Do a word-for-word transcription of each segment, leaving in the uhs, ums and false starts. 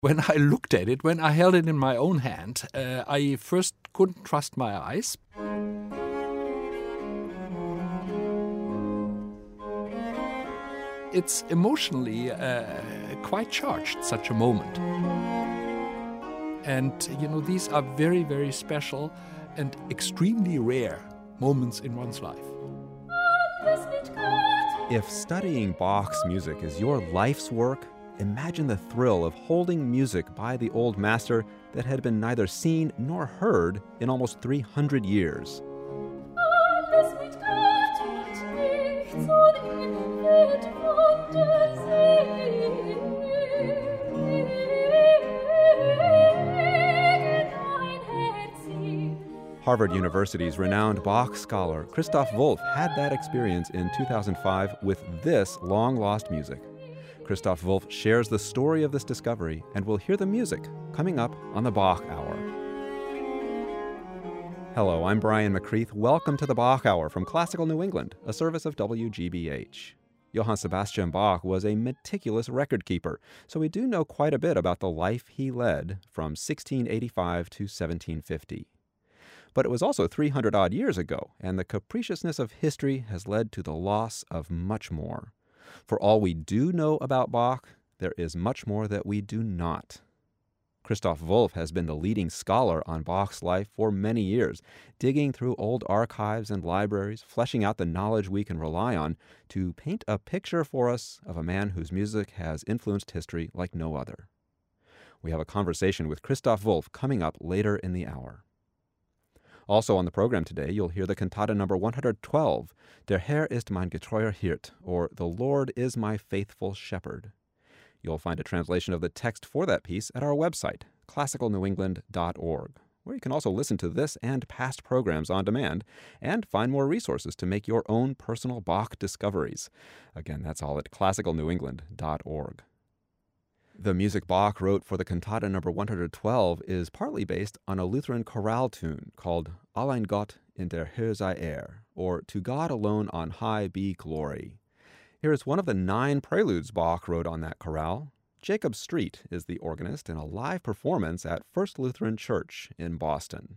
When I looked at it, when I held it in my own hand, uh, I first couldn't trust my eyes. It's emotionally uh, quite charged, such a moment. And, you know, these are very, very special and extremely rare moments in one's life. If studying Bach's music is your life's work, imagine the thrill of holding music by the old master that had been neither seen nor heard in almost three hundred years. Harvard University's renowned Bach scholar Christoph Wolff had that experience in two thousand five with this long-lost music. Christoph Wolff shares the story of this discovery, and we'll hear the music coming up on the Bach Hour. Hello, I'm Brian McCreath. Welcome to the Bach Hour from Classical New England, a service of W G B H. Johann Sebastian Bach was a meticulous record keeper, so we do know quite a bit about the life he led from sixteen eighty-five to seventeen fifty. But it was also three hundred odd years ago, and the capriciousness of history has led to the loss of much more. For all we do know about Bach, there is much more that we do not. Christoph Wolff has been the leading scholar on Bach's life for many years, digging through old archives and libraries, fleshing out the knowledge we can rely on to paint a picture for us of a man whose music has influenced history like no other. We have a conversation with Christoph Wolff coming up later in the hour. Also on the program today, you'll hear the cantata number one hundred twelve, Der Herr ist mein getreuer Hirt, or The Lord is my faithful shepherd. You'll find a translation of the text for that piece at our website, classical new england dot org, where you can also listen to this and past programs on demand and find more resources to make your own personal Bach discoveries. Again, that's all at classical new england dot org. The music Bach wrote for the cantata number one hundred twelve is partly based on a Lutheran chorale tune called Allein Gott in der Höhe sei er, or To God Alone on High Be Glory. Here is one of the nine preludes Bach wrote on that chorale. Jacob Street is the organist in a live performance at First Lutheran Church in Boston.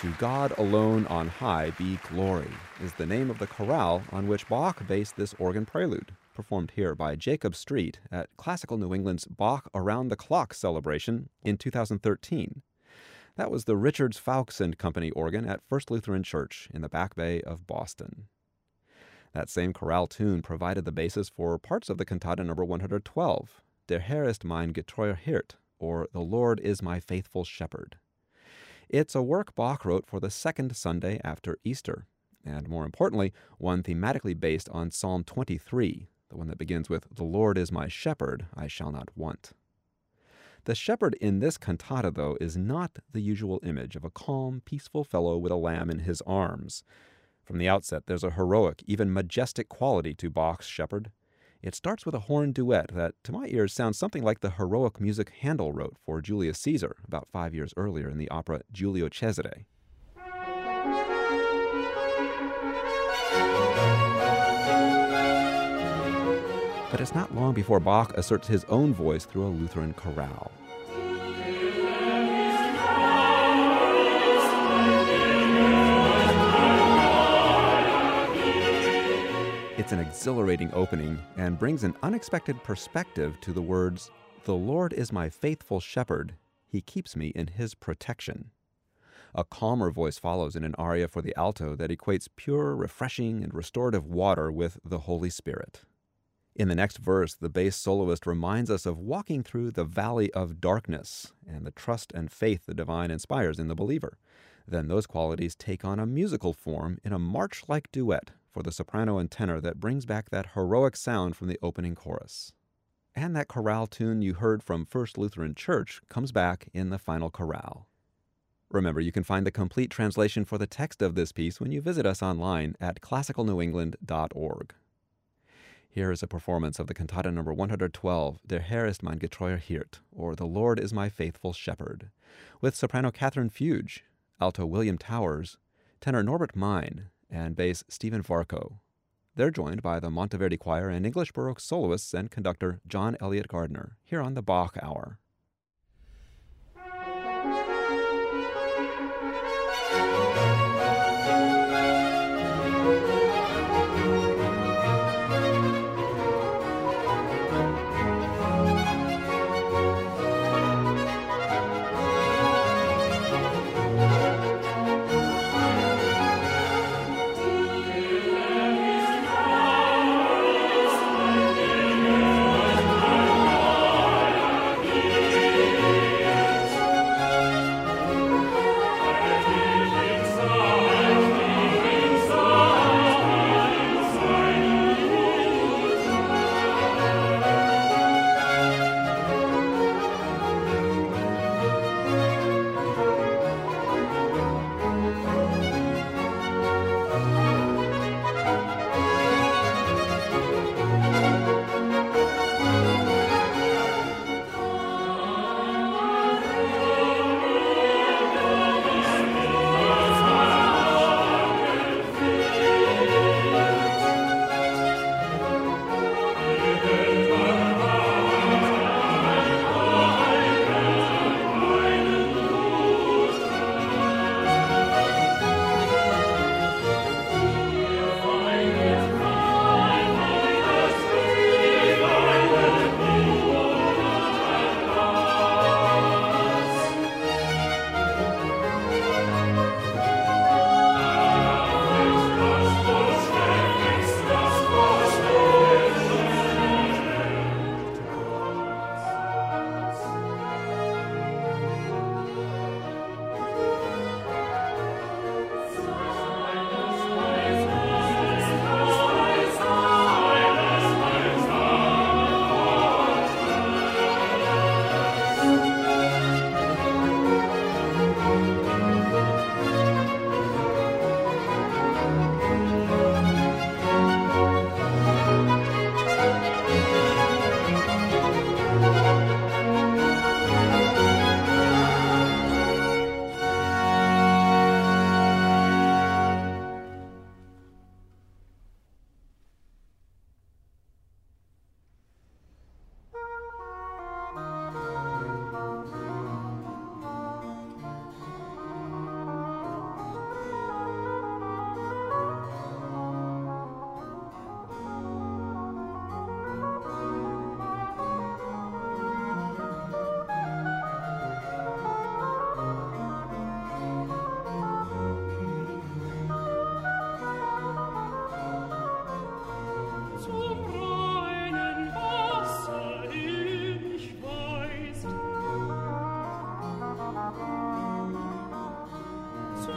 To God alone on high be glory is the name of the chorale on which Bach based this organ prelude, performed here by Jacob Street at Classical New England's Bach Around the Clock celebration in two thousand thirteen. That was the Richards Fowkes and Company organ at First Lutheran Church in the Back Bay of Boston. That same chorale tune provided the basis for parts of the cantata number one hundred twelve, Der Herr ist mein getreuer Hirt, or The Lord is my faithful shepherd. It's a work Bach wrote for the second Sunday after Easter, and more importantly, one thematically based on Psalm twenty-three, the one that begins with, The Lord is my shepherd, I shall not want. The shepherd in this cantata, though, is not the usual image of a calm, peaceful fellow with a lamb in his arms. From the outset, there's a heroic, even majestic quality to Bach's shepherd. It starts with a horn duet that, to my ears, sounds something like the heroic music Handel wrote for Julius Caesar about five years earlier in the opera Giulio Cesare. But it's not long before Bach asserts his own voice through a Lutheran chorale. It's an exhilarating opening and brings an unexpected perspective to the words, The Lord is my faithful shepherd, he keeps me in his protection. A calmer voice follows in an aria for the alto that equates pure, refreshing, and restorative water with the Holy Spirit. In the next verse, the bass soloist reminds us of walking through the valley of darkness and the trust and faith the divine inspires in the believer. Then those qualities take on a musical form in a march-like duet for the soprano and tenor that brings back that heroic sound from the opening chorus. And that chorale tune you heard from First Lutheran Church comes back in the final chorale. Remember, you can find the complete translation for the text of this piece when you visit us online at classical new england dot org. Here is a performance of the cantata number one hundred twelve, Der Herr ist mein getreuer Hirt, or The Lord is my faithful shepherd, with soprano Catherine Fuge, alto William Towers, tenor Norbert Mein, and bass Stephen Varco. They're joined by the Monteverdi Choir and English Baroque soloists and conductor John Elliott Gardner, here on the Bach Hour.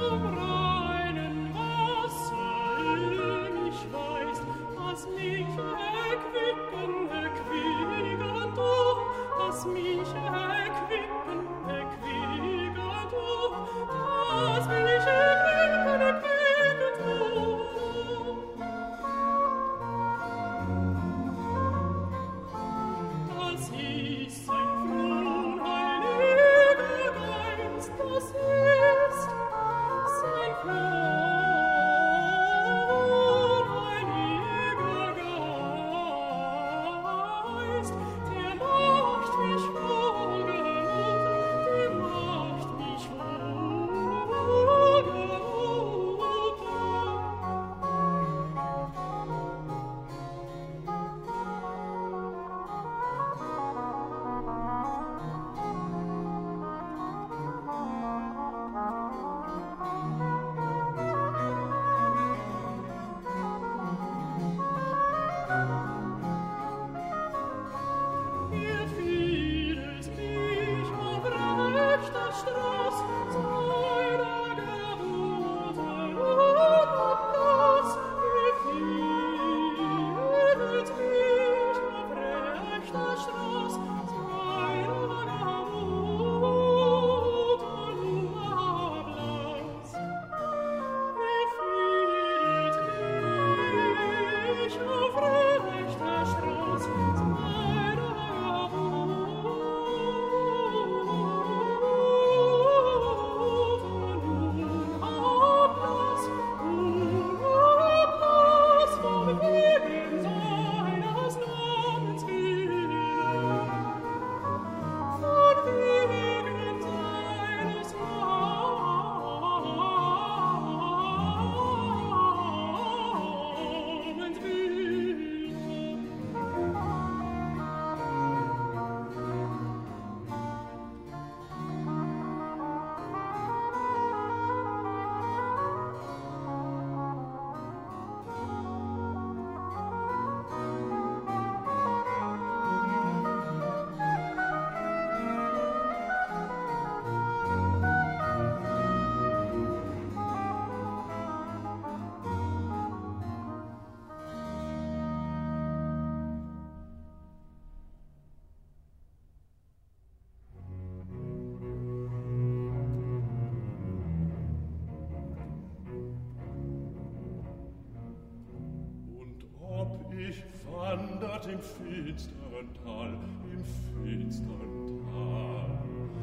wandert im finstern Tal, im finstern Tal,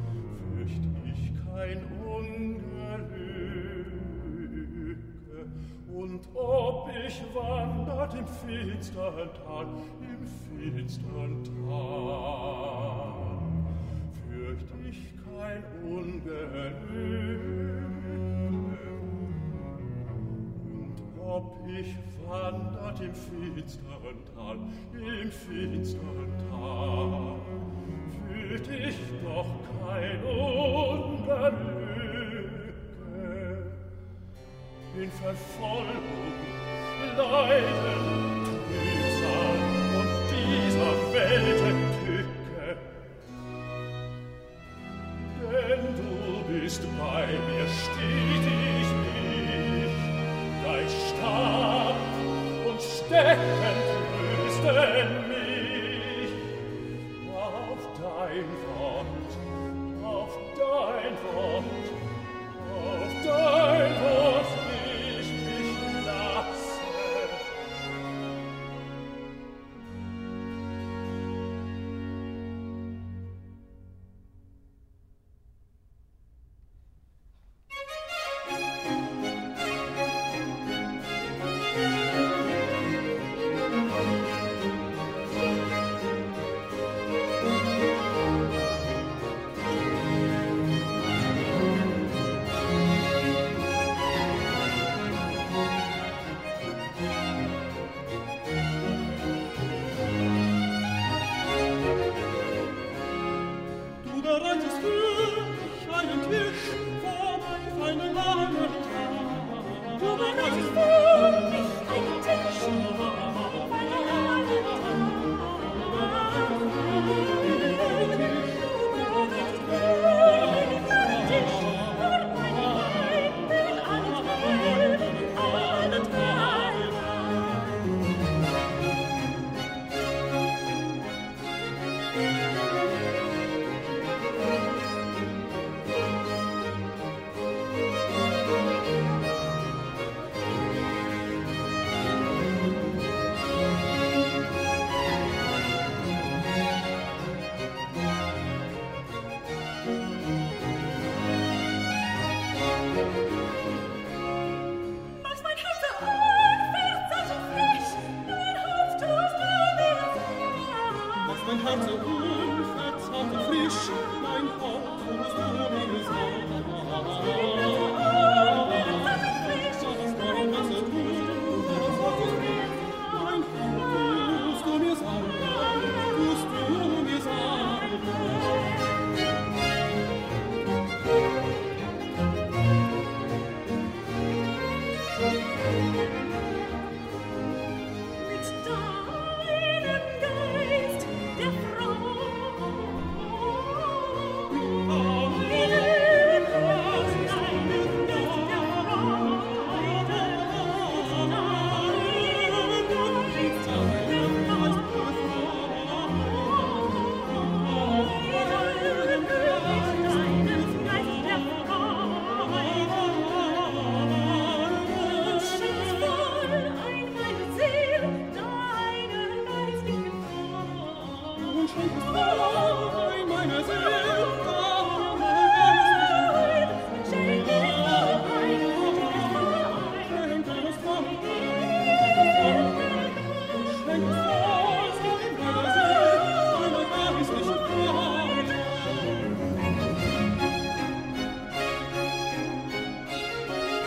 fürcht ich kein Ungelücke. Und ob ich wandert im finstern Tal, im finstern Tal, fürcht ich kein Ungelücke. Ob ich wandert im finstern Tal, im finstern Tal, fühlt ich doch kein Ungelücke. In Verfolgung, Leiden, Trübsal und dieser Welten Tücke. Denn du bist bei mir, steht ich nicht, dein Stab und Stecken trösten mich. Auf dein Wort, auf dein Wort, auf dein Wort ich mich lasse.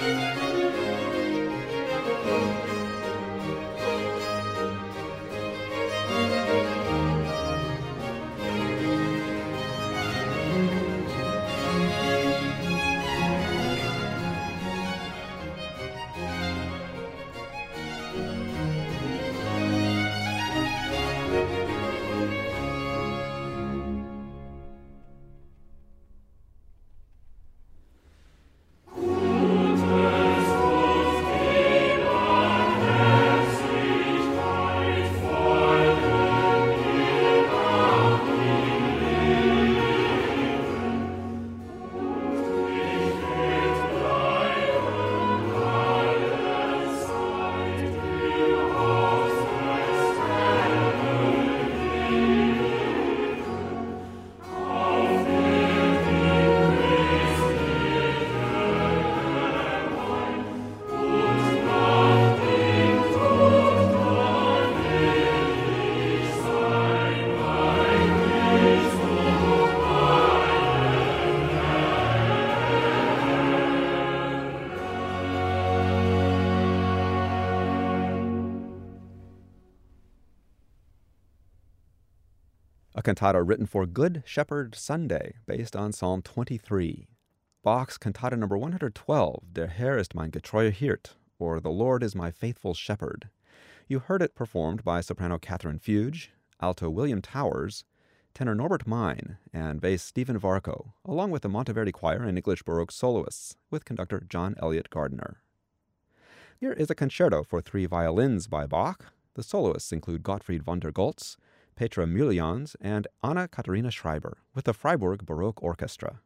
A cantata written for Good Shepherd Sunday, based on Psalm twenty-three. Bach's cantata number one hundred twelve, Der Herr ist mein getreuer Hirt, or The Lord is my faithful shepherd. You heard it performed by soprano Catherine Fuge, alto William Towers, tenor Norbert Mein, and bass Stephen Varco, along with the Monteverdi Choir and English Baroque soloists, with conductor John Elliott Gardiner. Here is a concerto for three violins by Bach. The soloists include Gottfried von der Goltz, Petra Müllejans, and Anna Katharina Schreiber, with the Freiburg Baroque Orchestra.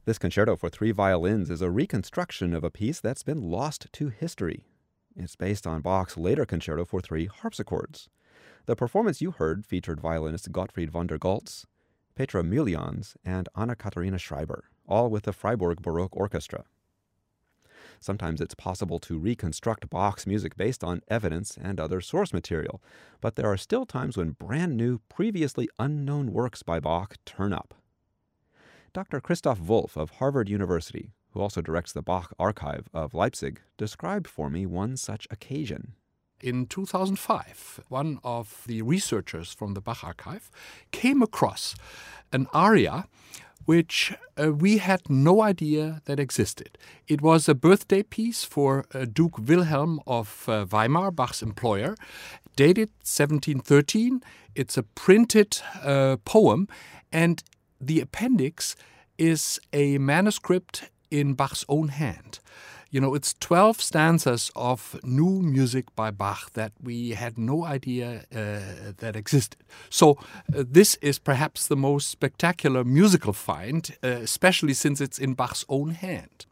This concerto for three violins is a reconstruction of a piece that's been lost to history. It's based on Bach's later concerto for three harpsichords. The performance you heard featured violinists Gottfried von der Goltz, Petra Müllejans, and Anna-Katharina Schreiber, all with the Freiburg Baroque Orchestra. Sometimes it's possible to reconstruct Bach's music based on evidence and other source material, but there are still times when brand new, previously unknown works by Bach turn up. Doctor Christoph Wolff of Harvard University, who also directs the Bach Archive of Leipzig, described for me one such occasion. In two thousand five, one of the researchers from the Bach Archive came across an aria which uh, we had no idea that existed. It was a birthday piece for uh, Duke Wilhelm of uh, Weimar, Bach's employer, dated seventeen thirteen. It's a printed uh, poem, and the appendix is a manuscript in Bach's own hand. You know, it's twelve stanzas of new music by Bach that we had no idea uh, that existed. So uh, this is perhaps the most spectacular musical find, uh, especially since it's in Bach's own hand.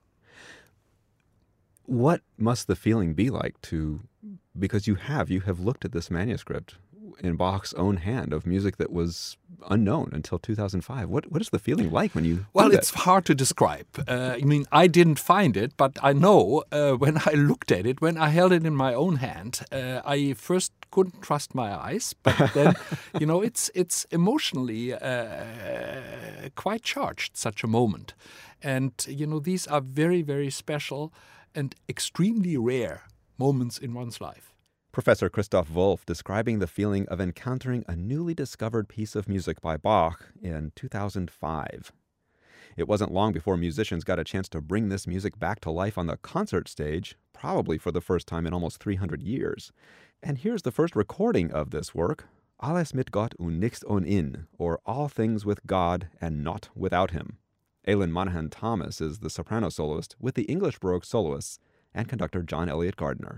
What must the feeling be like to, because you have, you have looked at this manuscript in Bach's own hand of music that was unknown until two thousand five. What what is the feeling like when you Well, do it's hard to describe. Uh, I mean, I didn't find it, but I know uh, when I looked at it, when I held it in my own hand, uh, I first couldn't trust my eyes, but then, you know, it's it's emotionally uh, quite charged, such a moment. And, you know, these are very, very special and extremely rare moments in one's life. Professor Christoph Wolff describing the feeling of encountering a newly discovered piece of music by Bach in two thousand five. It wasn't long before musicians got a chance to bring this music back to life on the concert stage, probably for the first time in almost three hundred years. And here's the first recording of this work, Alles mit Gott und nichts ohne ihn, or All Things with God and Not Without Him. Aylin Monahan Thomas is the soprano soloist with the English Baroque soloists and conductor John Elliott Gardner.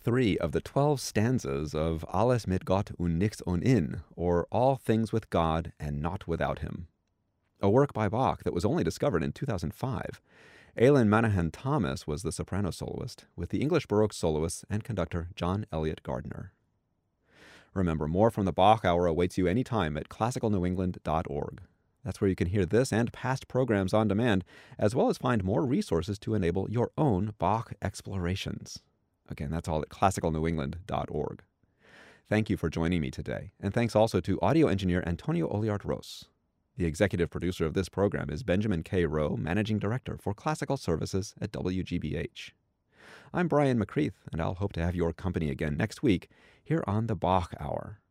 three of the twelve stanzas of Alles mit Gott und nichts ohne ihn, or All Things with God and Not Without Him, a work by Bach that was only discovered in two thousand five. Aileen Manahan Thomas was the soprano soloist, with the English Baroque soloist and conductor John Elliott Gardner. Remember, more from the Bach Hour awaits you anytime at classical new england dot org. That's where you can hear this and past programs on demand, as well as find more resources to enable your own Bach explorations. Again, that's all at classical new england dot org. Thank you for joining me today, and thanks also to audio engineer Antonio Oliart-Ros. The executive producer of this program is Benjamin K. Rowe, Managing Director for Classical Services at W G B H. I'm Brian McCreath, and I'll hope to have your company again next week here on the Bach Hour.